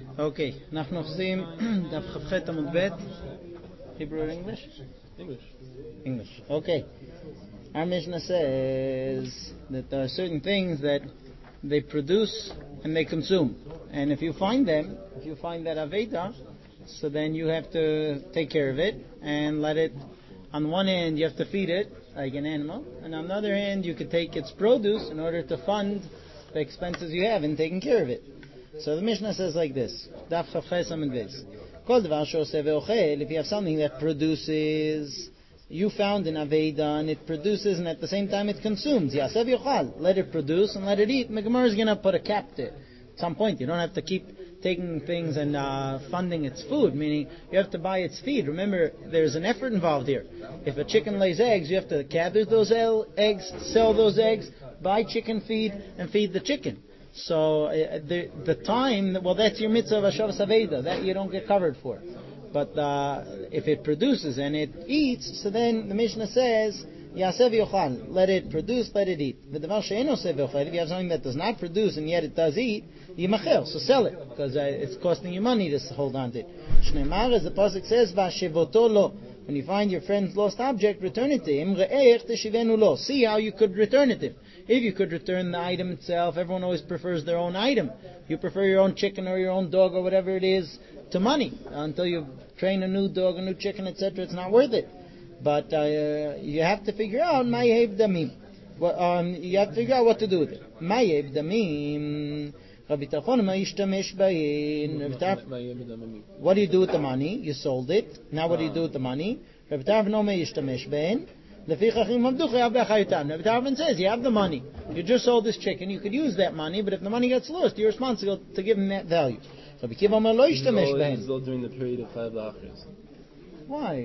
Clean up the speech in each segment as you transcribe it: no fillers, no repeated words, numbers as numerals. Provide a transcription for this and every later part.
Okay, אנחנו עושים דף כ"ח עמוד ב'. Hebrew or English? English. Okay. Our Mishnah says that there are certain things that they produce and they consume. And if you find that Aveda, so then you have to take care of it and let it, on one hand you have to feed it like an animal, and on the other hand you could take its produce in order to fund the expenses you have in taking care of it. So the Mishnah says like this, Daf Chavches Amud Beis. Kol davar she'oseh ve'ochel, if you have something that produces, you found an Aveda and it produces and at the same time it consumes, Yaseh v'yochal, let it produce and let it eat. The Gemara is going to put a cap to it. At some point you don't have to keep taking things and funding its food, meaning you have to buy its feed. Remember, there's an effort involved here. If a chicken lays eggs, you have to gather those eggs, sell those eggs, buy chicken feed, and feed the chicken. So the time, well, that's your mitzvah of Hashavas Aveda, that you don't get covered for. But if it produces and it eats, so then the Mishnah says, Yaseh v'yochal, let it produce, let it eat. V'davar she'eno oseh v'yochal, if you have something that does not produce and yet it does eat, yimacher, so sell it, because it's costing you money to hold on to it. Shneimar, as the pasuk says, v'ashevoto lo, when you find your friend's lost object, return it to him. Re'ech teshivenu lo, see how you could return it to him. If you could return the item itself, everyone always prefers their own item. You prefer your own chicken or your own dog or whatever it is to money. Until you train a new dog, a new chicken, etc., it's not worth it. But you have to figure out ma'yev damim. You have to figure out what to do with it. Ma'yev damim. What do you do with the money? You sold it. Now what do you do with the money? Rabbi Tarfon says you have the money. You just sold this chicken. You could use that money, but if the money gets lost, you're responsible to give him that value. This is all during the period of Chayav L'Achris. Why?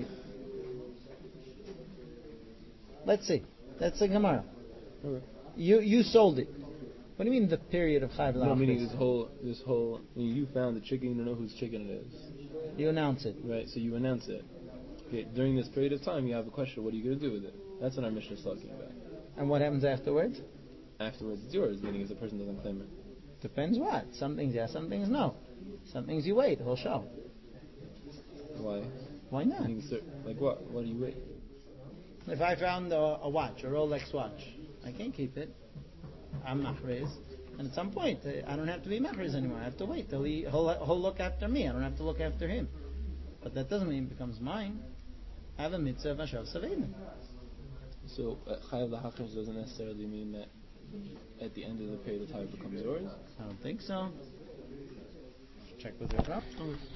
Let's see. That's the Gemara. Okay. You sold it. What do you mean the period of Chayav L'Achris? No, meaning this whole. You found the chicken. You don't know whose chicken it is. You announce it. Right. So you announce it. Okay. During this period of time, you have a question. What are you going to do with it? That's what our Mishnah is talking about. And what happens afterwards? Afterwards, it's yours. Meaning, if the person doesn't claim it. Depends what. Some things yes, some things no. Some things you wait. He'll show. Why? Why not? Like what? What do you wait? If I found a watch, a Rolex watch, I can't keep it. I'm machriz, and at some point I don't have to be machriz anymore. I have to wait till he'll look after me. I don't have to look after him. But that doesn't mean it becomes mine. I have a mitzvah of Hashav Saveda. So Chayav L'Achris doesn't necessarily mean that at the end of the period of time it becomes yours? I don't think so. Check with your Rav.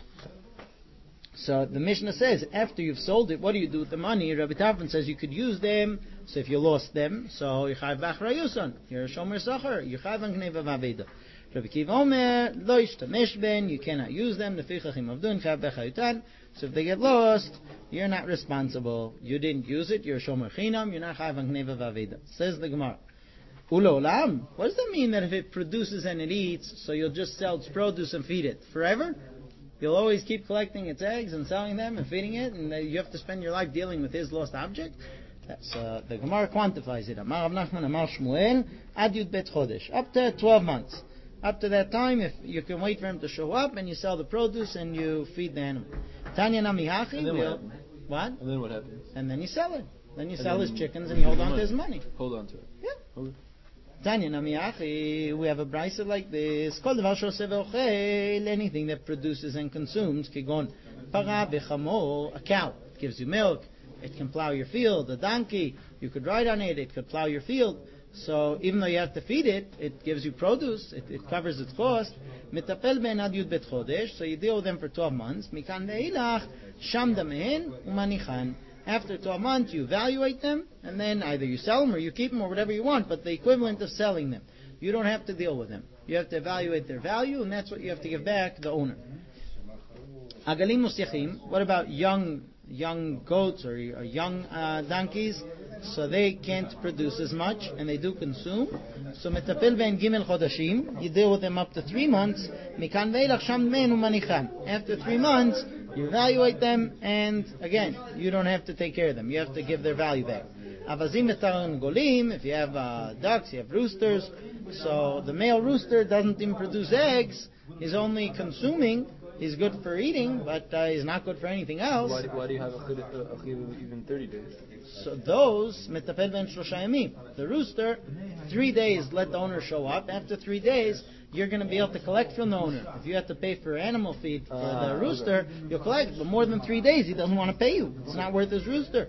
So the Mishnah says, after you've sold it, what do you do with the money? Rabbi Tarfon says you could use them. So if you lost them, so Yichayv B'Achra Yuson, you're a Shomer Sachar, Yichayv An Gneva V'Aveda. Rabbi Kiva Omer, Lo Yishtamesh Ben, you cannot use them. Lefichach Im Avdun, Chayav B'Chayutan. So if they get lost, you're not responsible. You didn't use it, you're a Shomer Chinam, you're not Chayav An Gneva V'Aveda. Says the Gemara. Ulo Olam, what does that mean that if it produces and it eats, so you'll just sell its produce and feed it forever? You'll always keep collecting its eggs and selling them and feeding it, and you have to spend your life dealing with his lost object? That's, the Gemara quantifies it. Amar Rav Nachman, Amar Shmuel, Ad Yud Bet Chodesh, up to 12 months. Up to that time, if you can wait for him to show up, and you sell the produce and you feed the animal. Tanya Namihachi. And then what? And then what happens? And then you sell it. Then you sell his chickens and you hold on to his money. Hold on to it. Yeah. Okay. Tanya Namiachi, we have a brisa like this. Kol davar she'oseh ve'ochel, anything that produces and consumes, kigon para v'chamor, a cow. It gives you milk. It can plow your field. A donkey, you could ride on it. It could plow your field. So even though you have to feed it, it gives you produce. It covers its cost. Mitapel ben ad yud bet chodesh. So you deal with them for 12 months. Mikan ve'ilach sham damehen umanichan. After 12 months, you evaluate them, and then either you sell them or you keep them or whatever you want, but the equivalent of selling them. You don't have to deal with them. You have to evaluate their value, and that's what you have to give back the owner. Agalim musyachim, what about young goats or young donkeys? So they can't produce as much, and they do consume. So metapel ben gimel chodashim, you deal with them up to 3 months. Mikan ve'ilach sham men umanichan. After 3 months, you evaluate them, and again, you don't have to take care of them. You have to give their value back. Avazim etaron golim, if you have ducks, you have roosters. So the male rooster doesn't even produce eggs, He's only consuming. He's good for eating, but he's not good for anything else. Why do you have a chiyuv even 30 days? So those metapel ben shlosha yamim. The rooster, 3 days let the owner show up. After 3 days, you're going to be able to collect from the owner. If you have to pay for animal feed for the rooster, you'll collect. But more than 3 days, he doesn't want to pay you. It's not worth his rooster.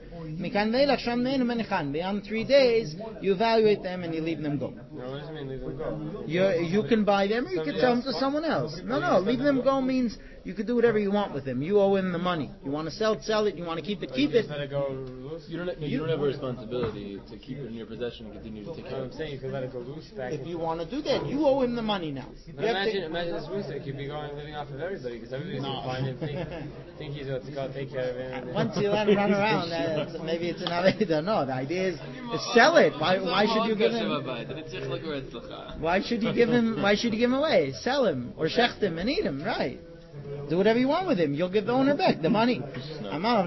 Beyond 3 days, you evaluate them and you leave them go. No, what does it mean leave them go? You can buy them or you can sell them to someone else. No, leave them go means you can do whatever you want with them. You owe him the money. You want to sell it, sell it. You want to keep it, keep it. Let it go loose? You don't have a responsibility to keep it in your possession and continue to take care of it. I'm saying you can let it go loose back. If you want to do that, you owe him the money now. Imagine this rooster could be living off of everybody because everybody's going to find him, think he's going to go take care of him. Once you let him run around, maybe it's an aveda. No, the idea is sell it. Why should you give him? Why should you give him? Why should you give him away? Sell him or shecht him and eat him. Right. Do whatever you want with him. You'll give the owner back the money. What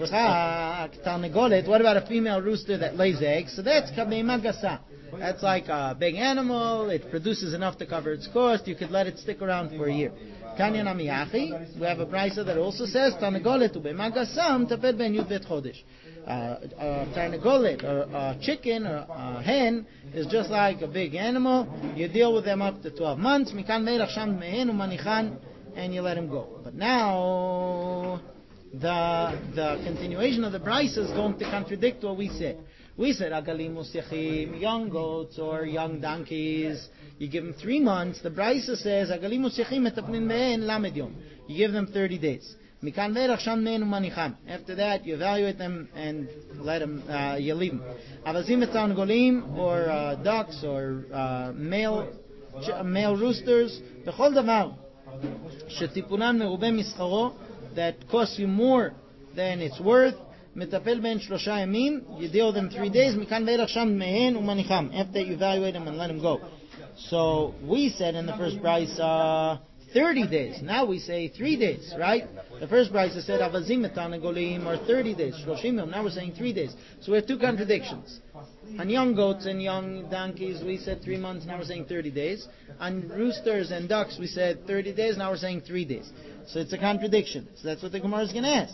about a female rooster that lays eggs? So that's kabei magasa. That's like a big animal. It produces enough to cover its cost. You could let it stick around for a year. Kanyan amiyachi. We have a brisa that also says tarnagolet ubemagasam taped ben yud bet chodesh. Tarnagolet or a chicken or a hen is just like a big animal. You deal with them up to 12 months. Mikan meirach sham mehen umanichan. And you let him go. But now, the continuation of the brisa is going to contradict what we said. We said, agalim usyachim, young goats or young donkeys, you give them 3 months. The brisa says, agalim usyachim etapnin mehen lamed yom. You give them 30 days. Mikan ve'erach sham mehen umanichan. After that, you evaluate them and let them, you leave them. Avazim etan golim, or ducks, or male roosters, b'chol davar. שטיפולן מרובה מסחרו, that costs you more than it's worth, מטפל בין 3 ימים, you deal with them 3 days, מכאן ואילך שם מהן ומניחם. After you evaluate them and let them go. So we said in the first price 30 days. Now we say 3 days, right? The first price said avazim etanagolim, or 30 days, 30 yom. Now we're saying 3 days. So we have 2 contradictions. On young goats and young donkeys, we said 3 months, now we're saying 30 days. On roosters and ducks, we said 30 days, now we're saying 3 days. So it's a contradiction. So that's what the Gemara is going to ask.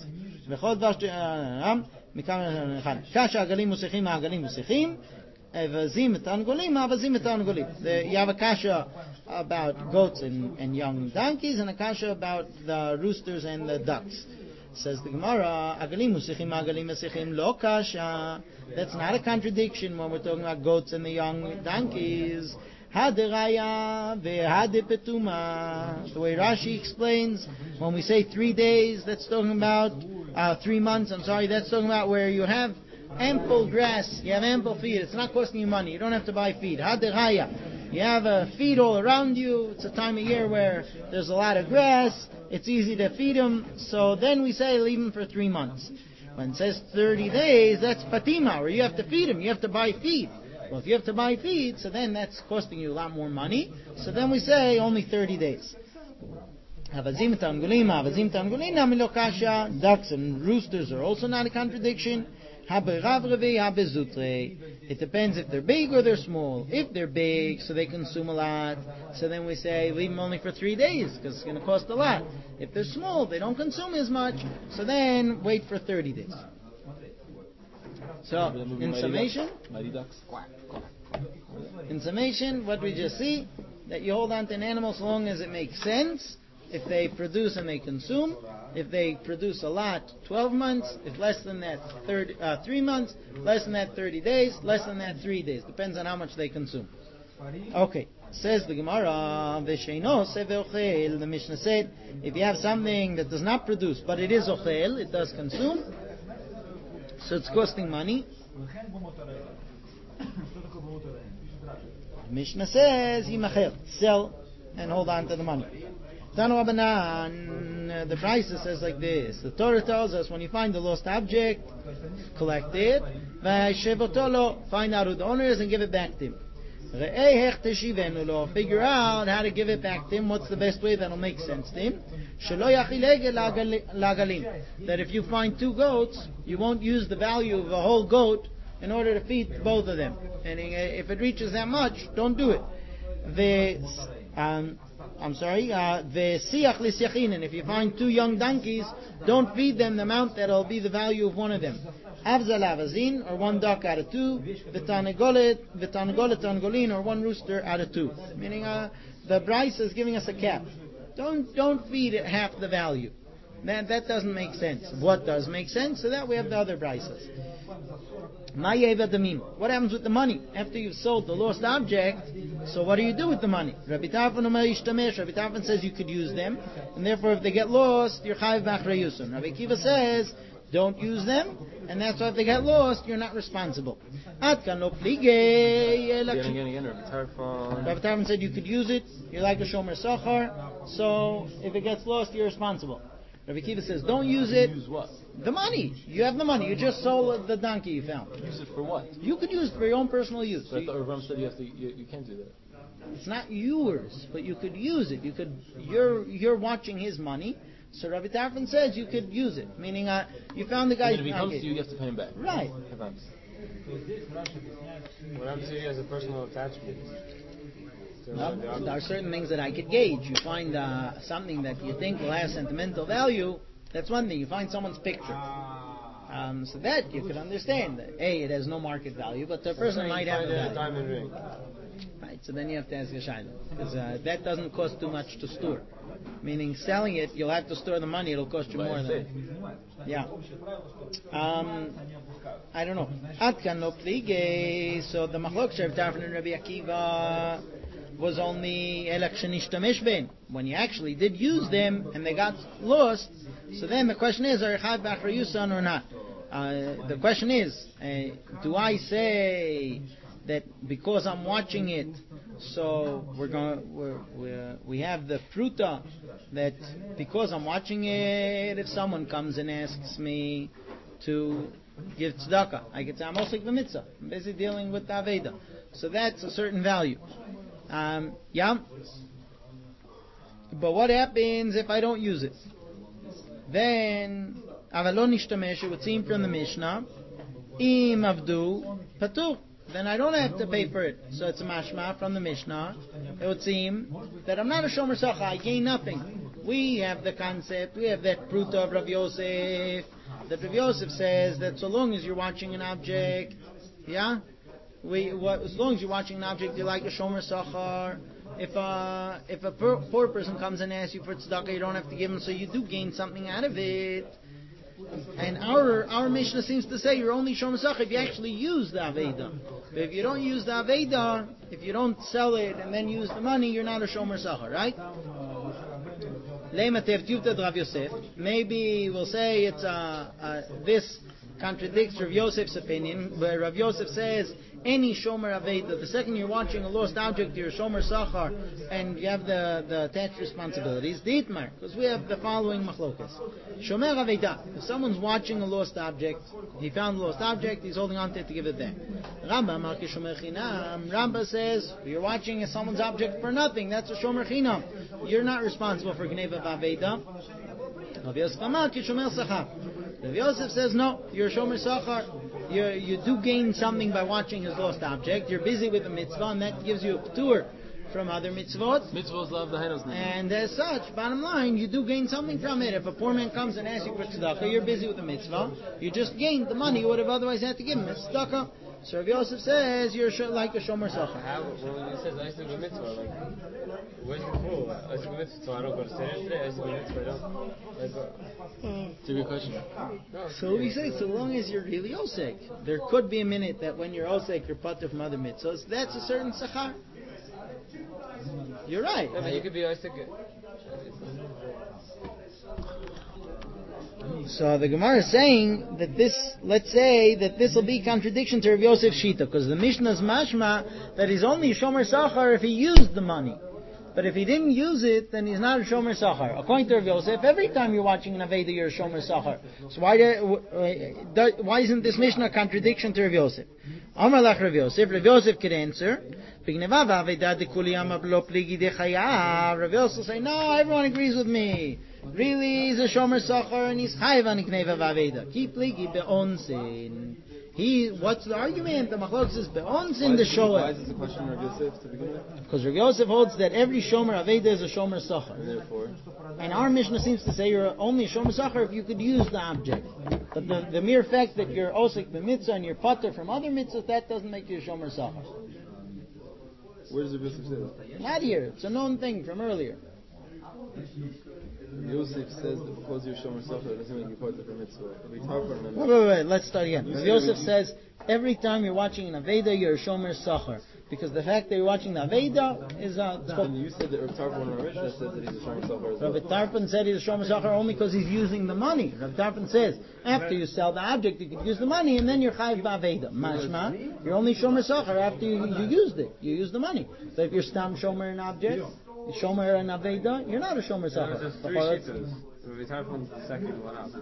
You have a kasha about goats and young donkeys, and a kasha about the roosters and the ducks. Says the Gemara, agalim usichim, agalim usichim, lo kasha. That's not a contradiction when we're talking about goats and the young donkeys. Haderaya ve'hade petuma. The way Rashi explains, when we say 3 days, that's talking about 3 months. That's talking about where you have ample grass, you have ample feed. It's not costing you money. You don't have to buy feed. Haderaya. You have a feed all around you. It's a time of year where there's a lot of grass. It's easy to feed them. So then we say leave them for 3 months. When it says 30 days, that's patima, where you have to feed them. You have to buy feed. Well, if you have to buy feed, so then that's costing you a lot more money. So then we say only 30 days. Ducks and roosters are also not a contradiction. It depends if they're big or they're small. If they're big, so they consume a lot, so then we say leave them only for 3 days because it's going to cost a lot. If they're small, they don't consume as much, so then wait for 30 days. So, in summation, what we just see, that you hold on to an animal so long as it makes sense. If they produce and they consume, if they produce a lot, 12 months. If less than that, 3 months. Less than that, 30 days. Less than that, 3 days. Depends on how much they consume. Okay. Says the Gemara, the Mishnah said, if you have something that does not produce, but it is ochel, it does consume, so it's costing money. Mishnah says, sell and hold on to the money. The price says like this. The Torah tells us when you find the lost object, collect it, find out who the owner is and give it back to him. Figure out how to give it back to him. What's the best way that'll make sense to him? That if you find 2 goats, you won't use the value of a whole goat in order to feed both of them. And if it reaches that much, don't do it. V'siach l'siachinin. If you find 2 young donkeys, don't feed them the amount that'll be the value of one of them. Avzal avazin, or 1 duck out of 2. V'tarnegolet tarnegolin, or 1 rooster out of 2. Meaning, the Bryce is giving us a cap. Don't feed it half the value. That doesn't make sense. What does make sense? So that we have the other Bryces. What happens with the money after you've sold the lost object? So what do you do with the money? Rabbi Tarfon says you could use them, and therefore if they get lost, you're chayiv b'achrayusun. Rabbi Akiva says don't use them, and that's why if they get lost, you're not responsible. Rabbi Tarfon said you could use it. You're like a shomer sachar, so if it gets lost, you're responsible. Rabbi Akiva says, don't use it. Use what? The money. You have the money. You just sold the donkey you found. Use it for what? You could use it for your own personal use. So I thought Ram said you can't do that. It's not yours, but you could use it. You're watching his money. So Rabbi Tarfon says you could use it. Meaning, you found the guy's donkey. If he comes to you have to pay him back. Right. What happens if he has a personal attachment? There are certain things that I could gauge. You find something that you think will have sentimental value. That's one thing. You find someone's picture. So that you could understand. That, it has no market value, but the person might have a value. Diamond ring. Right. So then you have to ask a shayla, because that doesn't cost too much to store. Meaning selling it, you'll have to store the money. It'll cost you more than. Yeah. I don't know. Atkan no plige. So the machlok Rabbi Tarfon and Rabbi Akiva was only when you actually did use them and they got lost. So then the question is, are you chayav b'achrayusan or not? The question is, do I say that because I'm watching it, so we have the pruta that because I'm watching it, if someone comes and asks me to give tzedakah, I could say I'm osik b'mitzvah. I'm busy dealing with the aveda. So that's a certain value. Yeah. But what happens if I don't use it? Then avalon nishtamesh, it would seem from the Mishnah, im avdu patur. Then I don't have to pay for it. So it's a mashma from the Mishnah. It would seem that I'm not a shomer sacha. I gain nothing. We have the concept. We have that pruta of Rav Yosef. That Rav Yosef says that so long as you're watching an object, yeah. As long as you're watching an object, you're like a shomer sachar. If a poor person comes and asks you for tzedakah, you don't have to give him, so you do gain something out of it. And our Mishnah seems to say you're only shomer sachar if you actually use the aveda. But if you don't use the aveda, if you don't sell it and then use the money, you're not a shomer sachar, right? Maybe we'll say it's this contradicts Rav Yosef's opinion, where Rav Yosef says any shomer aveda, the second you're watching a lost object, you're a shomer sachar, and you have the attached responsibilities. Dietmar, because we have the following machlokas. Shomer aveda, if someone's watching a lost object, he found a lost object, he's holding on to it to give it back. Ramba says you're watching someone's object for nothing. That's a shomer chinam. You're not responsible for gneva aveda. Rav Yosef says no, you're a shomer sachar. You do gain something by watching his lost object. You're busy with a mitzvah, and that gives you a ptur from other mitzvot. Mitzvahs love the henos. And as such, bottom line, you do gain something from it. If a poor man comes and asks you for tzedakah, you're busy with the mitzvah. You just gained the money you would have otherwise had to give him. It's tzedakah. So Rav Yosef says you're like a shomer sachar. When he says I used to do mitzvah, like where's the rule? I used to do mitzvah, so I don't go to Seder today. I used to do mitzvah, I don't. It's a good question. So we say, so long as you're really osek, there could be a minute that when you're osek, you're patur from other mitzvahs. That's a certain sachar. You're right. I mean, you could be osek. So the Gemara is saying that let's say that this will be contradiction to Rav Yosef Shita, because the Mishnah's mashma that he's only a shomer sachar if he used the money. But if he didn't use it, then he's not a shomer sachar. According to Rav Yosef, every time you're watching an aveda, you're a shomer sachar. So why isn't this Mishnah a contradiction to Rav Yosef? Amar lach Rav Yosef. Rav Yosef could answer, Rav Yosef will say, no, everyone agrees with me. Really, he's a shomer sachar and he's chayav on gneva v'aveda. Ki pligi be'onsin. What's the argument? The machlokes is be'ons in the shoel. Why is this a question of Rav Yosef to begin with? Because Rav Yosef holds that every shomer aveda is a shomer sachar. And therefore, And our Mishnah seems to say you're only a shomer sachar if you could use the object. But the mere fact that you're osik b'mitzvah and you're pater from other mitzvahs, that doesn't make you a shomer sachar. where does Rav Yosef say that? Not here. It's a known thing from earlier. Rav Yosef says that because you're shomer sachar, it doesn't make you part of the mitzvah. Wait. Let's start again. Rav Yosef says every time you're watching an aveda, you're a shomer sachar. Because the fact that you're watching the aveda is And you said that Rav Tarfon in our Mishnah says that he's a shomer sachar as well. Rav Tarfon said he's a shomer sachar only because he's using the money. Rav Tarfon says after you sell the object, you can use the money, and then you're chayiv ba'aveda. Mashma, you're only shomer sachar after you used it. You used the money. So if you're stam shomer an object, shomer an aveda, you're not a shomer sachar. There's three shittas. Rav Tarfon's the second one up.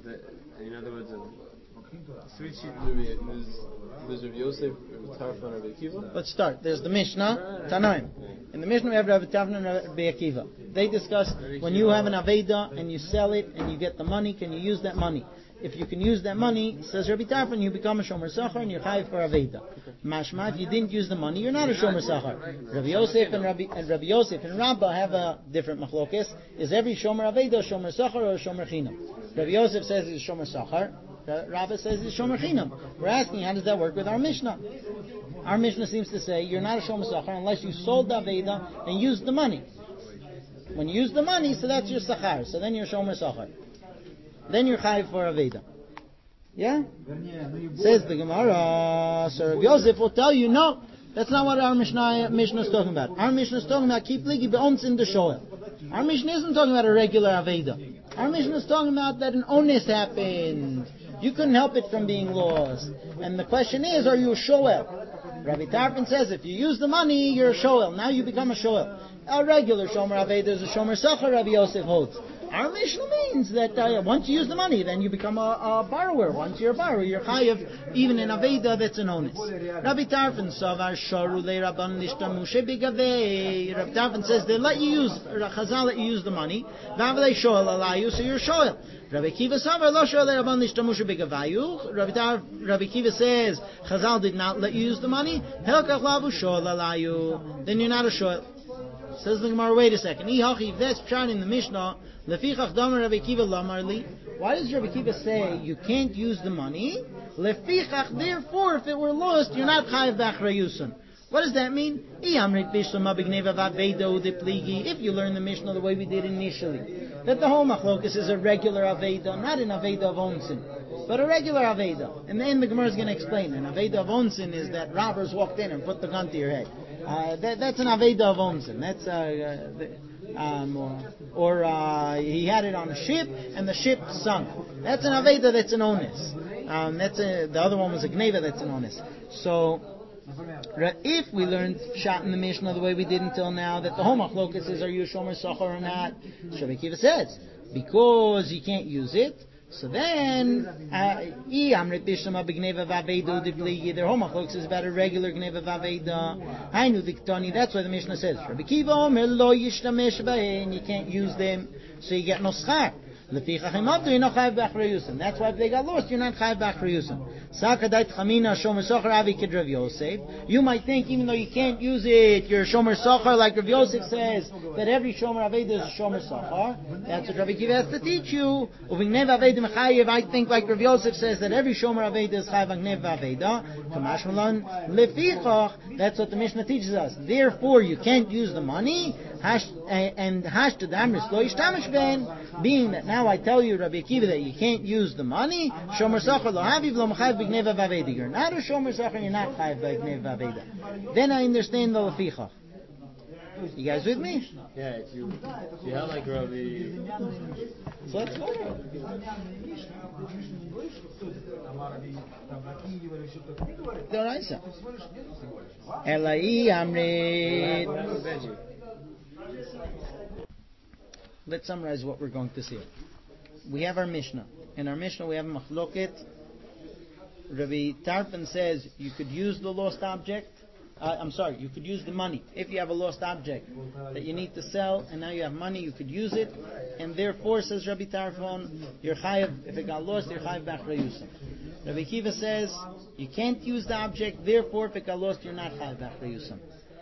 In other words, three shittas. There's Rav Yosef, Rav Tarfon, Rav Akiva. Let's start. There's the Mishnah, Tanaim. In the Mishnah we have Rav Tarfon and Rav Akiva. They discuss when you have an aveda and you sell it and you get the money, can you use that money? If you can use that money, says Rabbi Tarfon, you become a shomer sachar and you're chayiv for aveda. Mashma, if you didn't use the money, you're not a shomer sachar. Rabbi Yosef and Rabbi Yosef and Rabbah have a different machlokes. Is every shomer aveda a shomer sachar or a shomer chinam? Rabbi Yosef says it's a shomer sachar. Rabbah says it's shomer chinam. We're asking, how does that work with our Mishnah? Our Mishnah seems to say you're not a shomer sachar unless you sold the aveda and used the money. When you use the money, so that's your sachar. So then you're shomer sachar. Then you're chayiv for aveda. Yeah? Says the Gemara. So Rav Yosef will tell you, no, that's not what our Mishnah is talking about. Our Mishnah is talking about keep ligi be'ons in the shoel. Our Mishnah isn't talking about a regular aveda. Our Mishnah is talking about that an onus happened. You couldn't help it from being lost. And the question is, are you a shoel? Rabbi Tarfon says if you use the money, you're a shoel. Now you become a shoel. A regular shomer aveda is a shomer sachar, Rabbi Yosef holds. Our Mishnah means that once you use the money, then you become a borrower. Once you're a borrower, you're chayiv, even in aveda that's an onus. Rabbi Tarfon savar sharu le rabban nishtamushe bigavei. Rabbi Tarfon says they let you use, Chazal let you use the money. Vavlei shoel alayu, so you're shoel. Rabbi Kiva savar lo shoel le rabban nishtamushe bigavayu. Rabbi Kiva says Chazal did not let you use the money. Helkach lavu shoel alayu. Then you're not a shoel. Says the Gemara, wait a second. If that's pshat in the Mishnah, lefichach damer Rabbi Kiva lamar li. Why does Rabbi Kiva say you can't use the money? Lefichach, therefore, if it were lost, you're not chayiv b'achrayuson. What does that mean? If you learn the Mishnah the way we did initially, that the whole machlokus is a regular aveda, not an aveda of onsin, but a regular aveda. And then the Gemara is going to explain. An aveda of onsin is that robbers walked in and put the gun to your head. That's an aveda of onsin. That's he had it on a ship and the ship sunk. That's an aveda. That's an onus. The other one was a gneva. That's an onus. So if we learned shot in the Mishnah the way we did until now, that the whole machlokus is are you a shomer sachar or not? Rabbi Kiva says because you can't use it. So then, their whole machlokus is about a regular gneva v'aveda. That's why the Mishnah says Rabbi Kiva omer lo yishtamesh b'hen, you can't use them, so you get no schar. That's why if they got lost, you're not chayiv b'achrayusim. You might think, even though you can't use it, you're a shomer sachar, like Rav Yosef says, that every shomer aveda is a shomer sachar. That's what Rabbi Kiva has to teach you. I think, like Rav Yosef says, that every shomer aveda is chayiv b'aveda. That's what the Mishnah teaches us. Therefore, you can't use the money, being that now I tell you, Rabbi Akiva, that you can't use the money. Shomer sachar lo haviv lo mechayiv b'gneva v'aveda. You're not a shomer sachar, you're not chayiv b'gneva v'aveda. Then I understand the lefichach. You guys with me? Yeah, if you have like Rabbi. So let's go. Doraisa. Elai amrit. Let's summarize what we're going to see. We have our Mishnah. In our Mishnah we have Machloket. Rabbi Tarfon says you could use the lost object. You could use the money. If you have a lost object that you need to sell and now you have money, you could use it. And therefore, says Rabbi Tarfon, you're chayiv, if it got lost, you're chayiv b'achrayusim. Rabbi Akiva says you can't use the object, therefore if it got lost, you're not chayav achriyusim.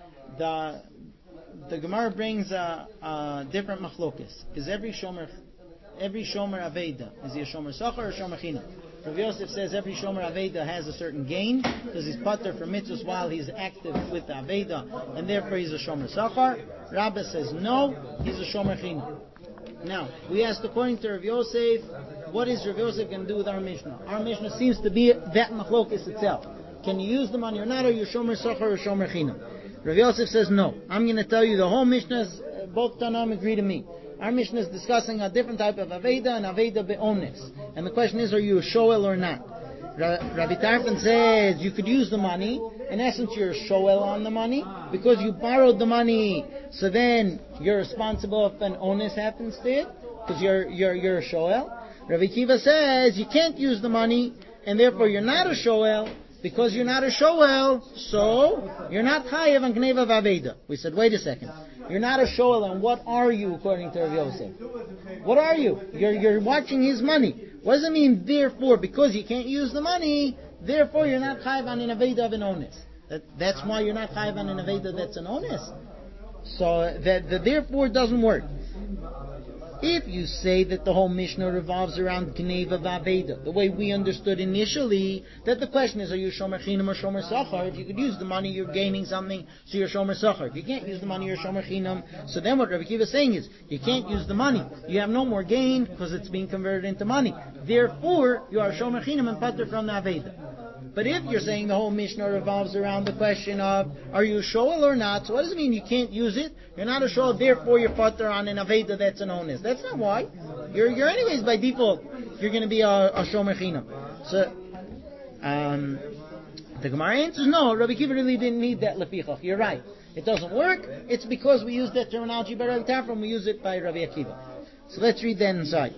The Gemara brings a different machlokes. Is every shomer aveda, is he a shomer sachar or a shomer chinam? Rabbi Yosef says every shomer aveda has a certain gain because he's pater for mitzvahs while he's active with the aveda, and therefore he's a shomer sachar. Rabbi says no, he's a shomer chinam. Now we asked, according to Rabbi Yosef, what is Rabbi Yosef going to do with our Mishnah? Our Mishnah seems to be that machlokes itself. Can you use the money or not? Or you shomer sachar or shomer chinam? Rabbi Yosef says no. I'm going to tell you the whole Mishnah. Both Tanam agree to me. Our Mishnah is discussing a different type of Aveda and Aveda be'ones. And the question is, are you a shoel or not? Rabbi Tarfon says you could use the money. In essence, you're a shoel on the money because you borrowed the money. So then you're responsible if an onus happens to it because you're a shoel. Rabbi Kiva says you can't use the money and therefore you're not a shoel. Because you're not a shoel, so you're not chayev on gneva v'aveda. We said, wait a second. You're not a shoel, and what are you according to Rav Yosef? What are you? You're watching his money. What does it mean? Therefore, because you can't use the money, therefore you're not chayev on an aveda of an onus. That's why you're not chayev on an aveda that's an onus. So the therefore doesn't work. If you say that the whole Mishnah revolves around Gneva V'Aveda, the way we understood initially, that the question is, are you Shomer Chinam or Shomer Sachar? If you could use the money, you're gaining something, so you're Shomer Sachar. If you can't use the money, you're Shomer Chinam. So then what Rabbi Akiva is saying is, you can't use the money. You have no more gain because it's being converted into money. Therefore, you are Shomer Chinam and Pater from the Aveda. But if you're saying the whole Mishnah revolves around the question of, are you a shoel or not? So what does it mean you can't use it? You're not a shoel, therefore you're pater on an aveda that's an onus. That's not why. You're anyways by default, you're going to be a shomer chinam. So, the Gemara answers, no, Rabbi Akiva really didn't need that lefichach. You're right. It doesn't work. It's because we use that terminology by Rabbi Tarfon, we use it by Rabbi Akiva. So let's read that inside.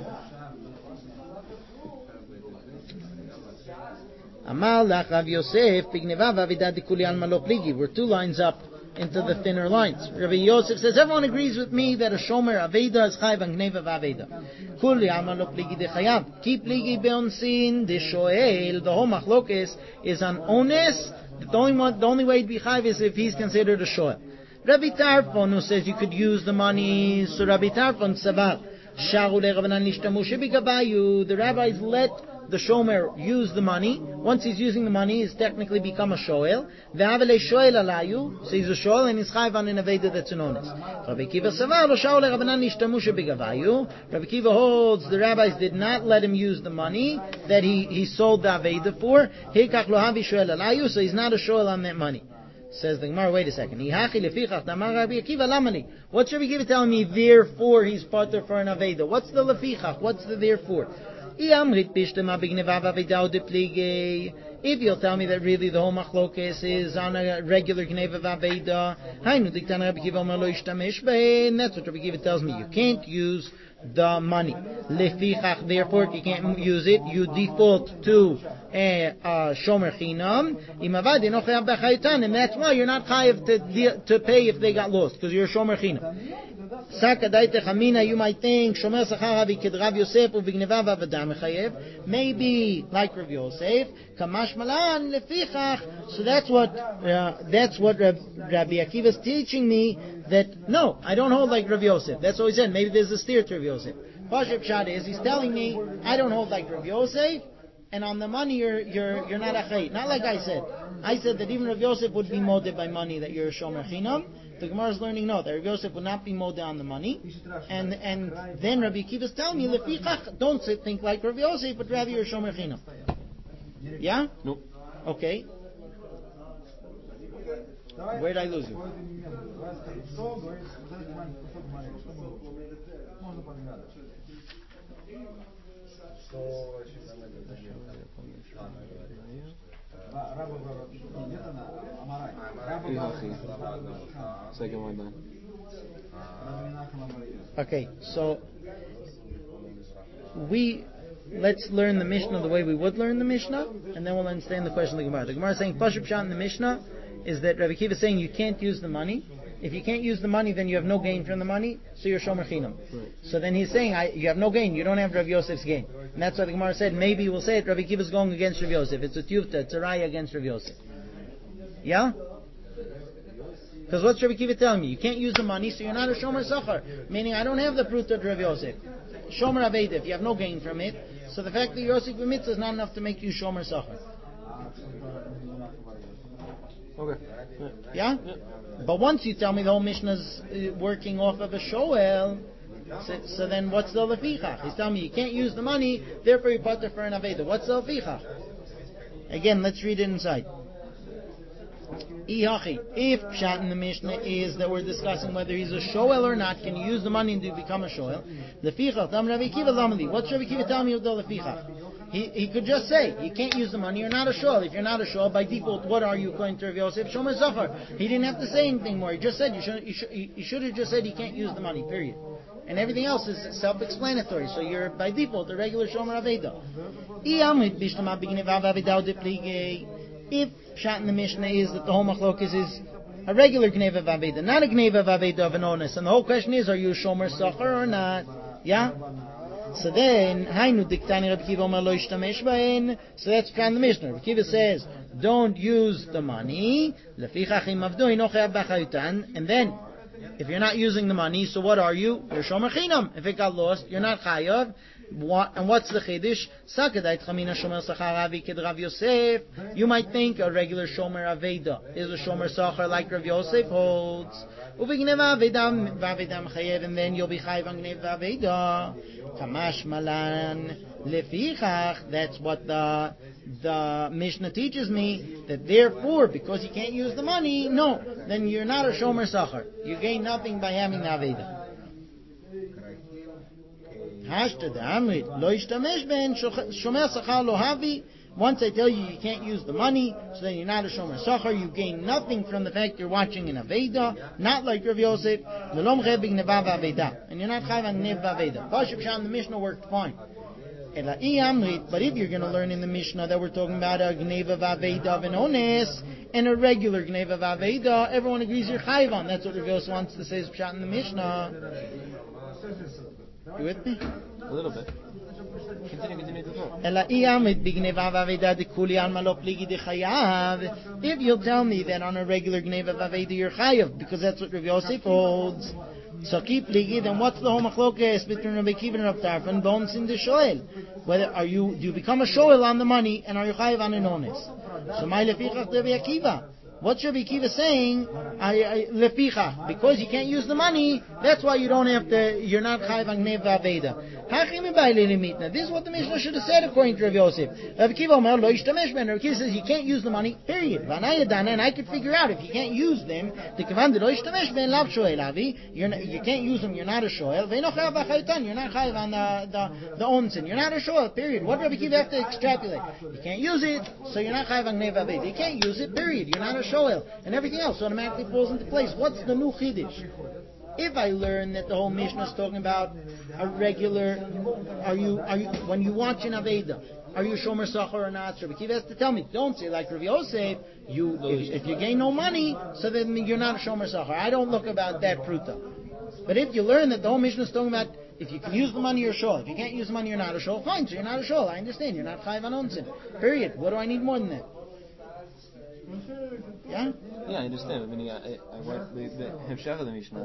Amal lach Rav Yosef b'gneva v'avida dikuli alma lo pligi. We're 2 lines up into the thinner lines. Rabbi Yosef says everyone agrees with me that a shomer aveda is chayav and gneva v'aveda. Kuli alma lo pligi de chayav. Ki pligi beonsin de shoel. The whole machlokes is on ones. The only way to be chayav is if he's considered a shoel. Rabbi Tarfon, who says you could use the money, so Rabbi Tarfon savar sharu leRabbanan nishtamushe b'gabayu. The rabbis let the shomer use the money. Once he's using the money, he's technically become a shoel. Ve'avele shoel alayu, so he's a shoel and he's chayv on an aveda that's an onus. Rabbi Akiva savar lo shaul leRabbanan nishtamushe b'gavayu. Rabbi Akiva holds the rabbis did not let him use the money that he sold the aveda for. Hekach lo havi shoel alayu, so he's not a shoel on that money. Says the Gemara, wait a second. What's Rabbi Akiva telling me? Therefore, he's pater for an aveda. What's the lefichach? What's the therefore? If you'll tell me that really the whole machlokes is on a regular gneva v'aveda, and that's what Rabbi Akiva tells me. You can't use the money. Lefichach, therefore, if you can't use it, you default to shomer chinam. And that's why you're not chayav to pay if they got lost, because you're a shomer chinam. You might think shomer sachar havi kid Rav Yosef u'v'gneva v'aveda mechayev. Maybe like Rav Yosef, kamash malan lefichach. So that's what Rabbi Akiva is teaching me. That no, I don't hold like Rav Yosef. That's what he said. Maybe there's a steer to Rav Yosef. Pashut Pshat is he's telling me I don't hold like Rav Yosef, and on the money you're not a chayit. Not like I said. I said that even Rav Yosef would be moded by money that you're a shomer chinam. The Gemara is learning no, that Rav Yosef would not be moded on the money, and then Rabbi Akiva is telling me lefichach, don't think like Rav Yosef, but rather you're a shomer chinam. Yeah? Nope. Okay. Where did I lose you? Second one then. Okay, so let's learn the Mishnah the way we would learn the Mishnah, and then we'll understand the question of the Gemara. The Gemara is saying Pashut Pshat in the Mishnah is that Rabbi Akiva is saying you can't use the money, if you can't use the money, then you have no gain from the money, so you're shomer chinam. Right. So then he's saying, you have no gain, you don't have Rav Yosef's gain. And that's why the Gemara said, maybe we'll say it, Rabbi Akiva is going against Rav Yosef. It's a tiyufta, it's a raya against Rav Yosef. Yeah? Because what's Rabbi Akiva telling me? You can't use the money, so you're not a shomer sachar. Meaning, I don't have the fruit of Rav Yosef. Shomer aveda, if you have no gain from it, so the fact that you're osik b'mitzvah is not enough to make you shomer sachar. Okay. Yeah? But once you tell me the whole Mishnah is working off of a shoel, so then what's the lefichach? He's telling me you can't use the money, therefore you put it for an aveda. What's the lefichach? Again, let's read it inside. If pshat in the Mishnah is that we're discussing whether he's a shoel or not, can you use the money to become a shoel? Lefichach, tam Rabbi Akiva lamali. What's Rabbi Akiva telling me with the lefichach? He could just say, you can't use the money, you're not a shoel. If you're not a shoel, by default, what are you according to Rav Yosef? Shomer zachar. He didn't have to say anything more. He just said, you should have just said he can't use the money, period. And everything else is self-explanatory. So you're, by default, a regular shomer aveda. If pshat in the Mishnah is that the whole machlokes is a regular gneva v'aveda, not a gneva v'aveda of an onus, and the whole question is, are you a shomer sachar or not? Yeah? So then, Hainu diktani Rabbi Akiva omer lo yishtamesh b'hen. So that's pshat in the Mishnah. Rabbi Akiva says, don't use the money. Lefichach im avdo ino chayav b'chayutan. And then, if you're not using the money, so what are you? You're shomer chinam. If it got lost, you're not chayav. And what's the chiddush? Sakadait chamina shomer sachar avi ked Rav Yosef. You might think a regular shomer aveda is a shomer sachar like Rav Yosef holds. Uvigneva avedam vavedam chayev, and then you'll be chayev on gneva aveda. Kamash malan lefichach. That's what the Mishnah teaches me, that therefore, because you can't use the money, no, then you're not a shomer sachar. You gain nothing by having the aveda. Once I tell you can't use the money, so then you're not a shomer sachar. You gain nothing from the fact you're watching an aveda, not like Rav Yosef. And you're not chayv on gnev v'aveda. Pashup Sham, the Mishnah worked fine. But if you're going to learn in the Mishnah that we're talking about a gneva v'aveda of an ones and a regular gneva v'aveda, everyone agrees you're chayv on. That's what Rav Yosef wants to say is pshat in the Mishnah. You with me? A little bit. Continue to talk. If you'll tell me that on a regular gneva v'aveda you're chayav, because that's what Rav Yosef holds. So keep ligi, then what's the whole machlokes between Rabbi Akiva and Rav Tarfon? Bones in the shoel. Whether do you become a shoel on the money, and are you chayav on an ones? So my lefichach Rabbi Akiva. What's Rabbi Akiva saying? Leficha, because you can't use the money, that's why you don't have to. You're not chayav on gneva aveda. This is what the Mishnah should have said according to Rav Yosef. Rabbi Akiva omer lo yishtamesh ben. Rabbi Akiva says you can't use the money. Period. And I could figure out if you can't use them, the command lo yishtamesh ben lav shoel avi. You can't use them. You're not a shoel. Ve'ino chayav b'chayutan. You're not chayav on the onsen. You're not a shoel. Period. What Rabbi Akiva have to extrapolate? You can't use it, so you're not chayav on gneva aveda. You can't use it. Period. You're not a shoel, and everything else automatically falls into place. What's the new chiddush? If I learn that the whole Mishnah is talking about a regular, are you when you watch an aveda, are you shomer sachar or not? Rabbi Akiva has to tell me. Don't say like Rav Yosef. If you gain no money, so then you're not a shomer sachar. I don't look about that pruta. But if you learn that the whole Mishnah is talking about if you can use the money, you're a shol. If you can't use the money, you're not a shol. Fine, so you're not a shol. I understand. You're not chayav on onsen. Period. What do I need more than that? Yeah? Yeah, I understand. I mean, I want the Hemshach of the Mishnah.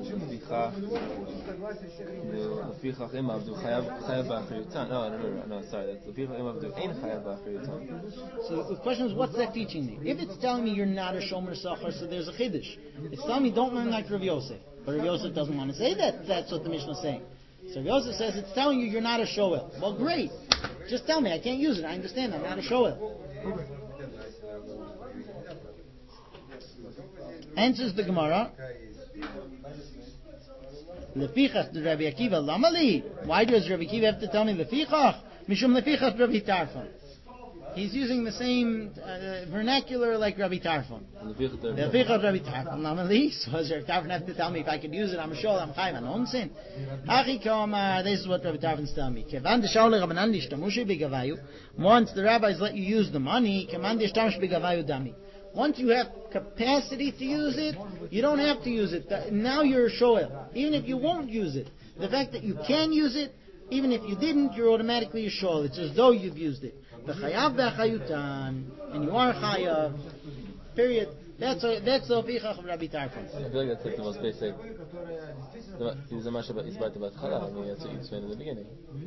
Lefichach im avdu chayav b'achriutan. No, sorry. That's lefichach im avdu ein chayav b'achriutan. So the question is, what's that teaching me? If it's telling me you're not a shomer sachar, so there's a chiddush. It's telling me don't learn like Rav Yosef. But Rav Yosef doesn't want to say that. That's what the Mishnah is saying. So Rav Yosef says it's telling you you're not a shoel. Well, great. Just tell me. I can't use it. I understand. I'm not a shoel. Answers the Gemara. Lefichach to Rabbi Akiva lamali. Why does Rabbi Akiva have to tell me lefichach? Mishum lefichach Rabbi Tarfon. He's using the same vernacular like Rabbi Tarfon. Lefichach Rabbi Tarfon lamali. So does Rabbi Tarfon have to tell me if I can use it? I'm a shol. I'm chayv. Nonsense. Achi kama. This is what Rabbi Tarfon's telling me. Kevan deshaul Rabbanan lishtamushi b'gavayu. Once the rabbis let you use the money, kevan deshtamush b'gavayu dami. Once you have capacity to use it, you don't have to use it. Now you're a shoel. Even if you won't use it, the fact that you can use it, even if you didn't, you're automatically a shoel. It's as though you've used it. V'chayav v'chayutan, and you are chayav. Period. That's the ofichach of Rabbi Tarfon. I feel like that's like the most basic. He's a mash about Isbat about Chala. I mean, that's what you explained in the beginning.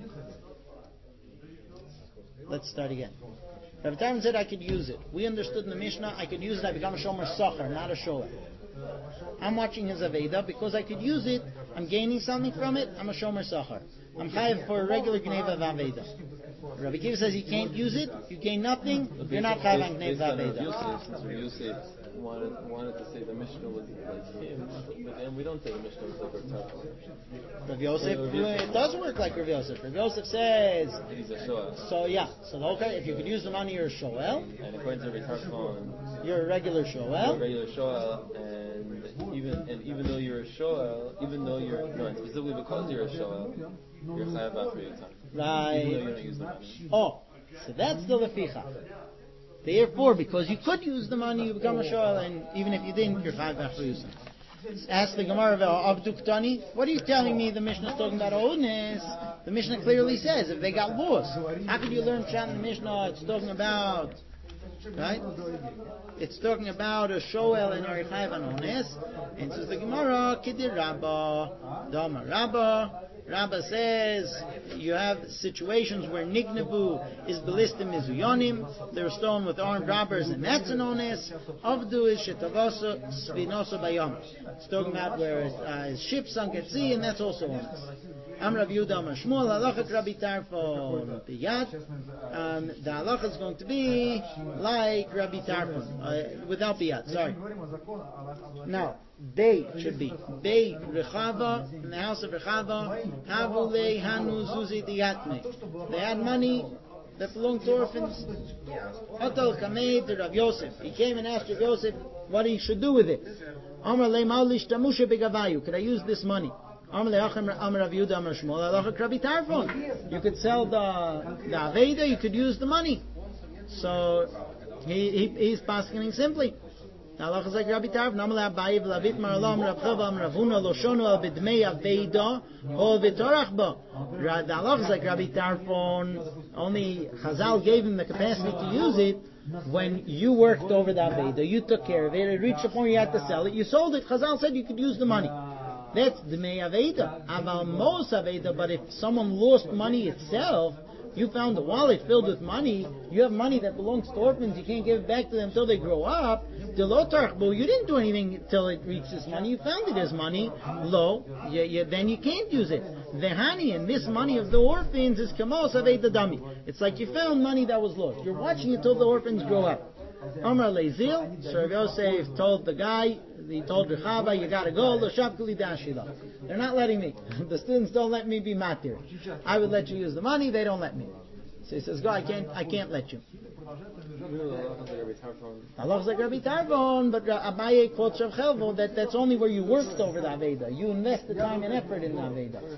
Let's start again. Rabbi Tarfon said I could use it. We understood in the Mishnah I could use it. I become a shomer socher, not a shoel. I'm watching his Aveda because I could use it. I'm gaining something from it. I'm a shomer socher. I'm chayav for a regular gneva of Aveda. Rabbi Kiva says you can't use it. You gain nothing. You're not chayav on gneva of Aveda. Since Yosef wanted to say the Mishnah was like him, but then we don't say the Mishnah was like Rav Tarfon. Rav Yosef, it does work like Rav Yosef. Rav Yosef says, He's a shoel. so yeah, so okay, if you could use the money, you're a shoel. And according to Rav Tarfon, You're a regular shoel. you're a regular shoel, and even though you're a shoel, and specifically because you're a shoel, you're chayav b'achri yotam. Right. Even though you don't use the money. Oh, so that's the leficha. Therefore, because you could use the money, you become a shoel, and even if you didn't, you're chayav b'achri yotam. Ask the Gemara of Duktani, what are you telling me the Mishnah is talking about owners? The Mishnah clearly says if they got lost. How could you learn Pshat in the Mishnah? It's talking about, right? It's talking about a shoel and Arichayv and ones. And says the Gemara, Kidir Rabba, Dama Rabba. Rabba says you have situations where Nignabu is Belistim Mizuyonim, they're stolen with armed robbers, and that's an ones. Avdu is Shetavosa Svinosa Bayom. It's talking about where his ship sunk at sea, and that's also ones. Amrav Yudah Amar Shmuel Halachat Rabbi Tarfon Biyad. The halacha is going to be like Rabbi Tarfon, without Biyad. Sorry. Now, they should be they Rechava in the house of Rechava. Havule Hanu Zuzi Diyatme. They had money that belonged to orphans. Atal Kamei to Rav Yosef. He came and asked Rav Yosef what he should do with it. Amar Le Maulish Tamusha Begavayu. Could I use this money? You could sell the Aveda, you could use the money. So he's paskening simply. The halacha is like Rabbi Tarfon. Namale Abaye v'Lavit Marlam Rav Chava Rav Huna Lo Shono Al B'Dmei Aveda O V'Torach Ba. The halacha is like Rabbi Tarfon. Only Chazal gave him the capacity to use it when you worked over the Aveda. You took care of it. It reached a point you had to sell it. You sold it. Chazal said you could use the money. That's Dmei Aveda. Aval Mos Aveda. But if someone lost money itself, you found a wallet filled with money, you have money that belongs to orphans, you can't give it back to them until they grow up. You didn't do anything until it reaches money, you found it as money, then you can't use it. The honey and this money of the orphans is Kamos Aveda Dami. It's like you found money that was lost. You're watching it till the orphans grow up. Amar Leizil, Sir Yosef told the guy, he told Rechava, you gotta go, they're not letting me. The students don't let me be matir. I would let you use the money, they don't let me. So he says, go, I can't let you. Allah is like Rabbi Tarfon, but Abaye quotes Rav Chelvo that's only where you worked over the Aveda. You invest the time and effort in the Aveda.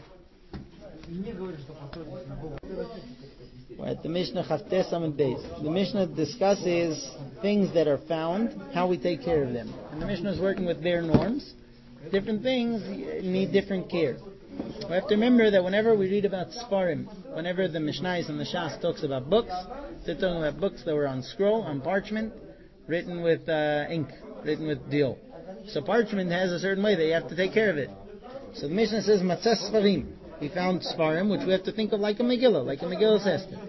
We're at the Mishnah Chavtes Amud Beis. The Mishnah discusses things that are found, how we take care of them. And the Mishnah is working with their norms. Different things need different care. We have to remember that whenever we read about Sfarim, whenever the Mishnayos and the Shas talks about books, they're talking about books that were on scroll, on parchment, written with ink, written with deal. So parchment has a certain way that you have to take care of it. So the Mishnah says Matzah Sfarim. We found Sfarim, which we have to think of like a Megillah, like a Megillah Esther.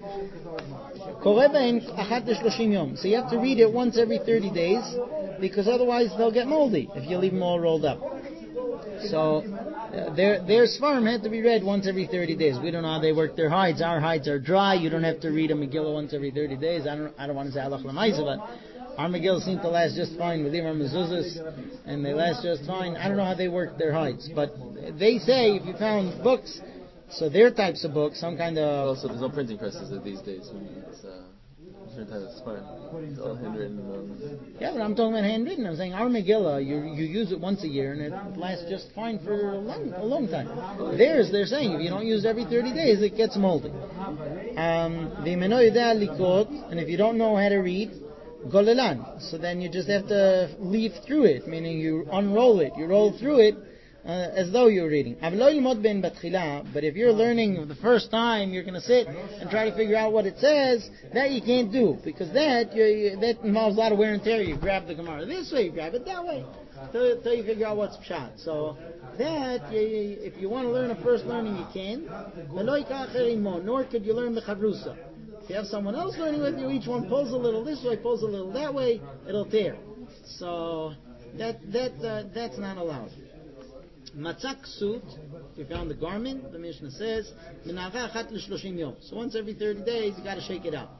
So you have to read it once every 30 days, because otherwise they'll get moldy if you leave them all rolled up. So their Sfarim had to be read once every 30 days. We don't know how they work their hides. Our hides are dry. You don't have to read a Megillah once every 30 days. I don't want to say halach l'maisa, but our Megillah seem to last just fine with Imam Mezuzahs, and they last just fine. I don't know how they work their hides, but they say if you found books, so their types of books, some kind of... Also, there's no printing presses these days. It's different type of Sfarim. It's all handwritten. Yeah, but I'm talking about handwritten. I'm saying our Megillah, you use it once a year, and it lasts just fine for a long time. Theirs, they're saying, if you don't use it every 30 days, it gets moldy. And if you don't know how to read, golelan. So then you just have to leaf through it, meaning you unroll it, you roll through it as though you're reading. But if you're learning the first time, you're going to sit and try to figure out what it says. That you can't do, because that involves a lot of wear and tear. You grab the Gemara this way, you grab it that way, till you figure out what's pshat. So that, if you want to learn a first learning, you can. Nor could you learn the chavrusa. If you have someone else learning with you, each one pulls a little this way, pulls a little that way, it'll tear. So that's not allowed. Matzak suit, if you found the garment, the Mishnah says, so once every 30 days, you got to shake it out.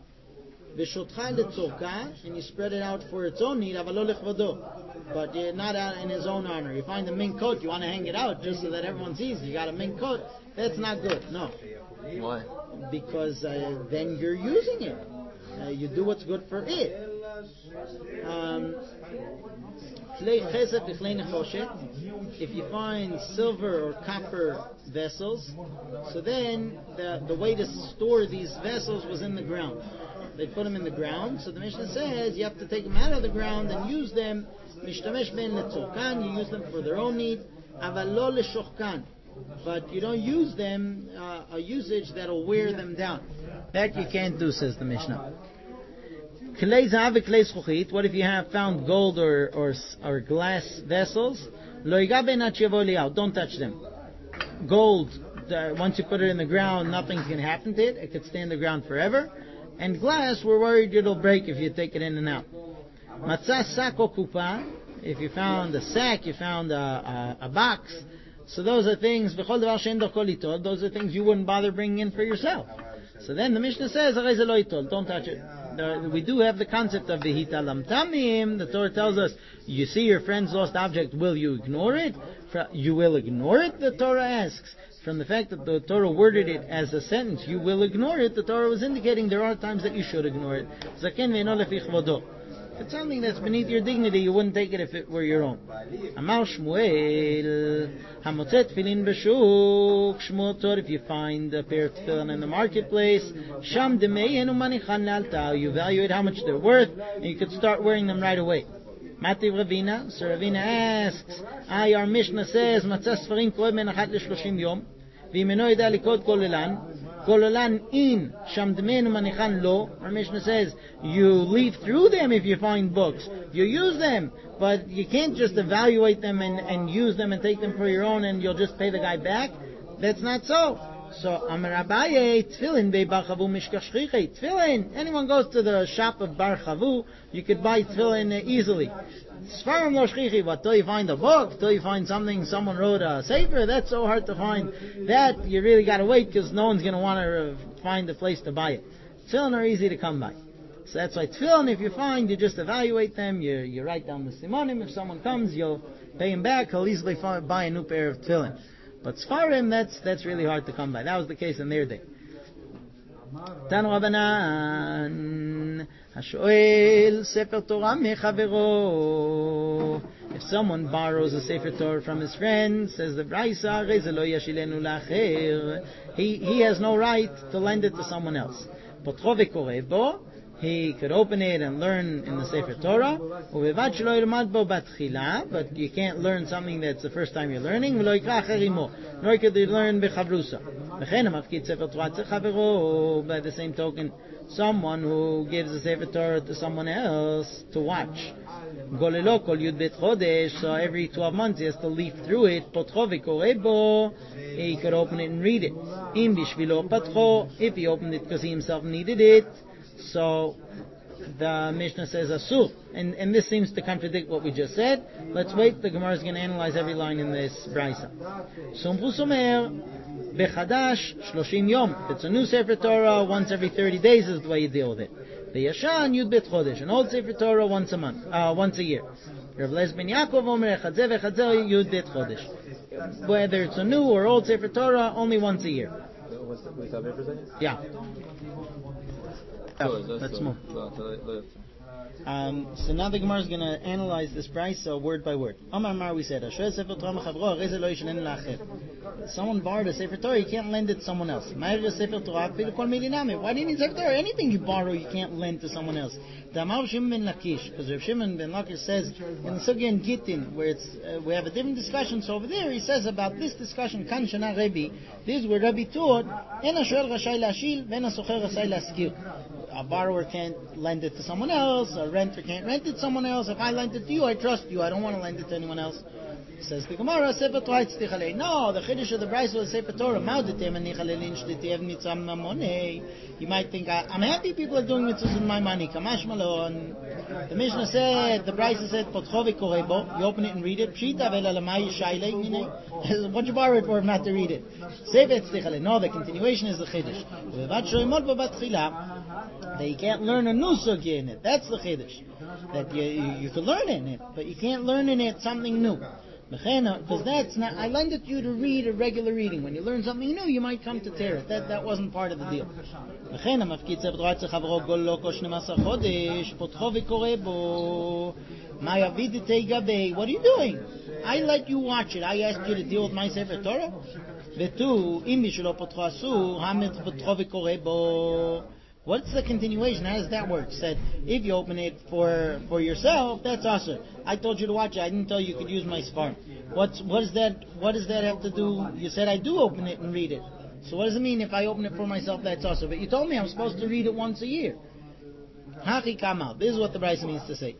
And you spread it out for its own need, but you're not out in his own honor. You find a mink coat, you want to hang it out just so that everyone sees you got a mink coat. That's not good. No. Why? Because then you're using it. You do what's good for it. If you find silver or copper vessels, so then the way to store these vessels was in the ground. They put them in the ground, so the Mishnah says you have to take them out of the ground and use them. Mishtamesh ben letzorkan, you use them for their own need. Aval lo leshochkan, but you don't use them a usage that'll wear them down. That you can't do, says the Mishnah. What if you have found gold or glass vessels? Don't touch them. Gold, once you put it in the ground, nothing's going to happen to it. It could stay in the ground forever. And glass, we're worried it'll break if you take it in and out. Matzah sak o kupa, if you found a sack, you found a box, so those are things, those are things you wouldn't bother bringing in for yourself. So then the Mishnah says, don't touch it. We do have the concept of v'hita lam tamim. The Torah tells us, you see your friend's lost object, will you ignore it? You will ignore it, the Torah asks. From the fact that the Torah worded it as a sentence, you will ignore it, the Torah was indicating there are times that you should ignore it. Zaken ve'eno lefi chvodo. If it's something that's beneath your dignity, you wouldn't take it if it were your own. Amar Shmuel, hamotzet tefillin b'shuk, Shmuel taught if you find a pair of tefillin in the marketplace, sham demeyen umanichan lealta, you evaluate how much they're worth, and you could start wearing them right away. Mativ Ravina, so Ravina asks, our Mishnah says, matzah sfarim koeh ben achat le-30 yom, v'imeno yeda likod kolelan, Kololan in Shamdmenu Manichan Lo. Our Mishnah says you leaf through them if you find books. You use them, but you can't just evaluate them and use them and take them for your own and you'll just pay the guy back. That's not so. So Amar Abaye Tefillin Bei Bar Chavu Mishkach Shchichei. Tefillin. Anyone goes to the shop of Bar Chavu, you could buy tefillin easily. Sfarim lo shchichi, but till you find a book, till you find something someone wrote a sefer, that's so hard to find. That you really got to wait because no one's going to want to find a place to buy it. Tefillin are easy to come by. So that's why tefillin, if you find, you just evaluate them, you write down the simonim. If someone comes, you'll pay him back. He'll easily buy a new pair of tefillin. But Sfarim, that's really hard to come by. That was the case in their day. Tanu Rabbanan Hashoel Sefer Torah mechavero. If someone borrows a Sefer Torah from his friend, says the Braisa, lo yashilenu lacher, he has no right to lend it to someone else. Potro v'koreh bo, he could open it and learn in the Sefer Torah. Uvevad shelo yilmad bo batchila, but you can't learn something that's the first time you're learning. V'lo yikra acher imo, nor could you learn b'chavrusa. By the same token, someone who gives a Sefer Torah to someone else to watch. So every 12 months he has to leaf through it. He could open it and read it. If he opened it because he himself needed it, so the Mishnah says asur, and this seems to contradict what we just said. Let's wait. The Gemara is going to analyze every line in this brisa. Somchus Omer bechadash 30 yom. If it's a new Sefer Torah, once every 30 days is the way you deal with it. The Yashan Yud Bet Chodesh, an old Sefer Torah once a year. Rav Lez ben Yaakov Omer echadzeh vechadzeh Yud Bet Chodesh. Whether it's a new or old Sefer Torah, only once a year. Yeah. Let's move. So now the Gemara is going to analyze this price word by word. Amar Mar, we said, someone borrowed a Sefer Torah, you can't lend it to someone else. Why do you need Sefer Torah? Anything you borrow, you can't lend to someone else. Because Rav Shimon ben Lakish says in the Sugya in Gittin, where we have a different discussion. So over there he says about this discussion, Kan Shana Rebbe, this is where Rabbi taught, a borrower can't lend it to someone else, a renter can't rent it to someone else. If I lend it to you, I trust you, I don't want to lend it to anyone else. Says the Gemara, Sefer Torah tztichalei. No, the Chiddush of the Brisa was Sefer Torah. You might think, I'm happy people are doing mitzvahs with my money. Kamash malon. The Mishnah said, the Brisa said, Potcho v'korebo. You open it and read it. Pshita v'elalamai shaylei minei. What you borrow it for if not to read it? Sefer tztichalei. No, the continuation is the Chiddush. V'vat shoymot v'batchila. That you can't learn a new sugya in it. That's the Chiddush. That you can learn in it, but you can't learn in it something new. Because that's not, I lend it to you to read a regular reading. When you learn something new, you might come to tear it. That wasn't part of the deal. What are you doing? I let you watch it. I asked you to deal with my Sefer Torah. What's the continuation? How does that work? Said, if you open it for yourself, that's awesome. I told you to watch it. I didn't tell you could use my spark. What does that have to do? You said I do open it and read it. So what does it mean if I open it for myself, that's awesome? But you told me I'm supposed to read it once a year. Hachi Kamal. This is what the Brisa means to say.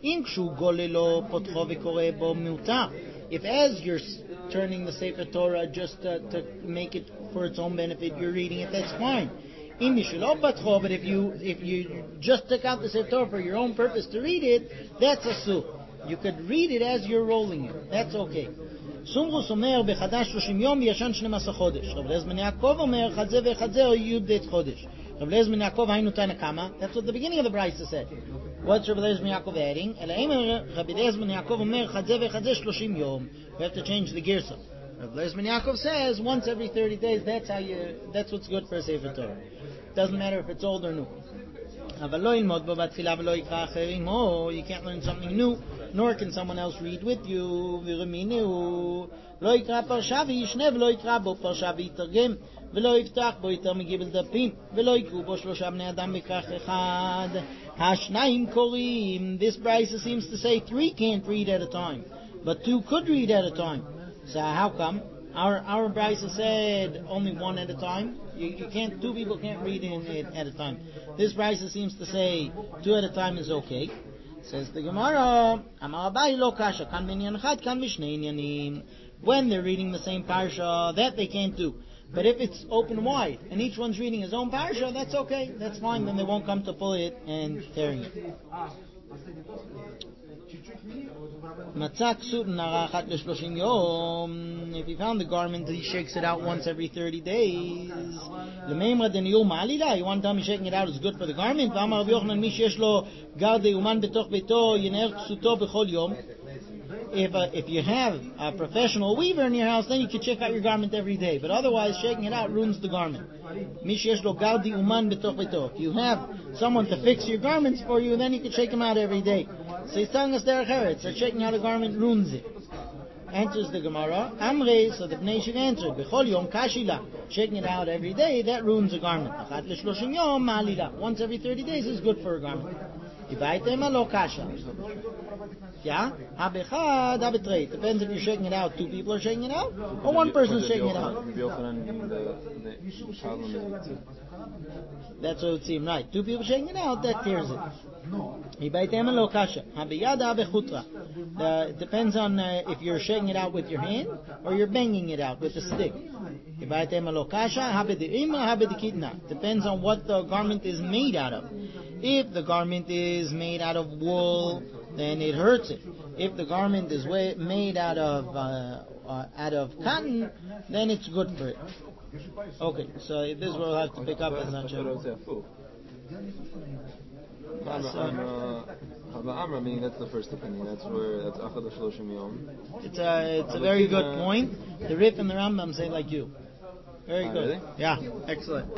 If as you're turning the Sefer Torah just to make it for its own benefit, you're reading it, that's fine. But if you just took out the Sefer Torah for your own purpose to read it, that's a su. You could read it as you're rolling it. That's okay. Sumrus omer bechadash 30 yom v'yashan 12 chodesh. Rav Eliezer ben Yaakov omer chadze v'chadze o yud chodesh. Rav Eliezer ben Yaakov haynu tanakama. That's what the beginning of the Brisa said. What's Rav Eliezer ben Yaakov adding? Rav Eliezer ben Yaakov omer chadze v'chadze 30 yom. We have to change the girsa. Rav Eliezer ben Yaakov says once every 30 days. That's what's good for a Sefer Torah. Doesn't matter if it's old or new. You can't learn something new, nor can someone else read with you. This Brisa seems to say 3 can't read at a time, but 2 could read at a time. So how come? Our Brisa said only 1 at a time. You can't. 2 people can't read in it at a time. This Brisa seems to say 2 at a time is okay. Says the Gemara, Amar Abai lo kasha kan minyan chad kan mishnei inyanim. When they're reading the same parsha, that they can't do. But if it's open wide and each one's reading his own parsha, that's okay. That's fine. Then they won't come to pull it and tearing it. If he found the garment, he shakes it out once every 30 days. You want to tell me shaking it out is good for the garment? If you have a professional weaver in your house, then you can check out your garment every day. But otherwise, shaking it out ruins the garment. If you have someone to fix your garments for you, then you can shake them out every day. So he's telling us derech eretz that shaking out a garment ruins it. Answers the Gemara, Amrei, so the Bnei should answer, B'chol yom kashila, shaking it out every day, that ruins a garment. Once every 30 days is good for a garment. Yeah? Depends if you're shaking it out. 2 people are shaking it out, or 1 person is shaking it out. That's what it would seem, right? 2 people shaking it out, that tears it. It depends on if you're shaking it out with your hand or you're banging it out with a stick. Depends on what the garment is made out of. If the garment is made out of wool, then it hurts it. If the garment is made out of cotton, then it's good for it. Okay, so this is what we'll have to pick up as much. Meaning that's the first opinion. That's Achad Shloshim Yom. It's a very good point. The Rif and the Rambam say like you. Very good. Really? Yeah, excellent.